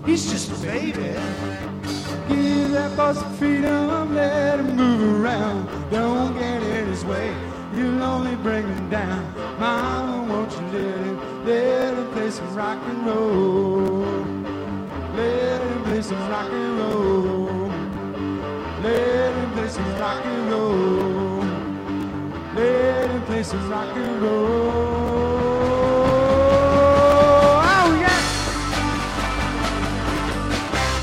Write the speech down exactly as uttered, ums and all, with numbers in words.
He's just a baby. Give that boy some freedom, let him move around. Don't get in his way, you'll only bring him down. Mama, won't you let him, let him play some rock and roll. Let him play some rock and roll. Let him play some rock and roll. Let him play some rock and roll.